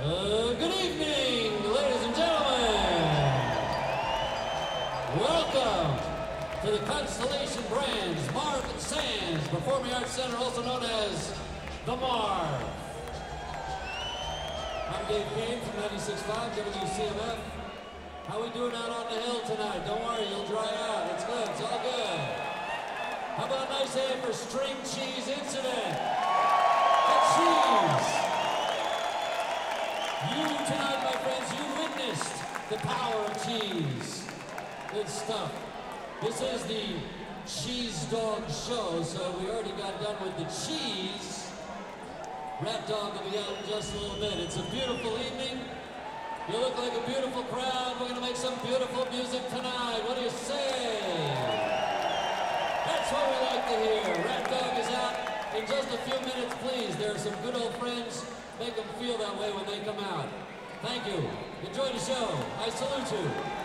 Good evening, ladies and gentlemen. Welcome to the Constellation Brands Marv and Sands Performing Arts Center, also known as the Marv. I'm Dave Kane from 96.5 WCMF. How we doing out on the hill tonight? Don't worry, you'll dry out. It's good, it's all good. How about a nice hand for String Cheese Incident? The cheese. You tonight, my friends, you witnessed the power of cheese. Good stuff. This is the Cheese Dog Show, so we already got done with the cheese. Rat Dog will be out in just a little bit. It's a beautiful evening. You look like a beautiful crowd. We're going to make some beautiful music tonight. What do you say? That's what we like to hear. Rat Dog is out in just a few minutes, please. There are some good old friends. Make them feel that way when they come out. Thank you. Enjoy the show. I salute you.